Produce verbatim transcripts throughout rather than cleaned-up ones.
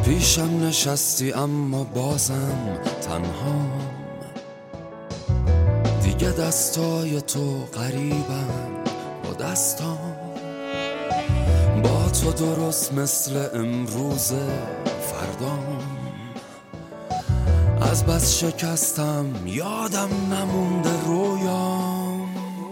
پیشم نشستی اما بازم تنها، دیگه دستای تو قریبن با دستام، با تو درست مثل امروز فردام. از بس شکستم یادم نمونده رویام،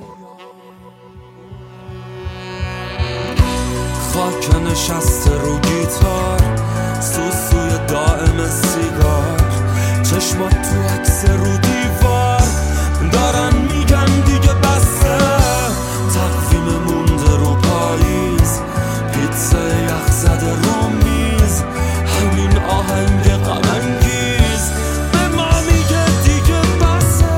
خاک نشسته رو گیتار، سوسوی دائم سیگار، چشمات تو عکس رو دیوار دارن میگن دیگه بسه. تقویم مونده رو پاییز، پیتزا یخ زده رو میز، همین آهنگ غم انگیز به ما میگه دیگه بسه.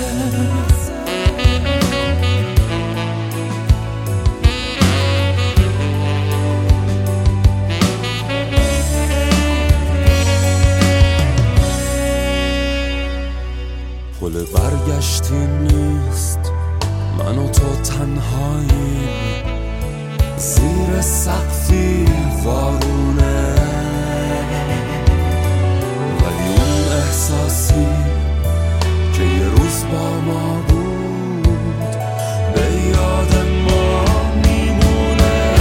پل برگشتی نیست، من و تو تنهاییم زیر سقفی وارونه، ولی اون احساسی که یه روز با ما بود به یاد ما میمونه.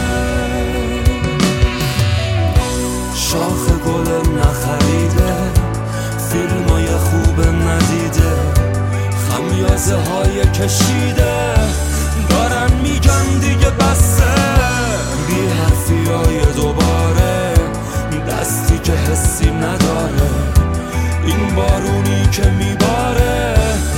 شاخ گل نخریده، فیلمای خوب ندیده، خمیازه های کشیده دارن میگن دیگه بسه. بی حرفی های دوباره، دستی که حسی نداره، این بارونی که میباره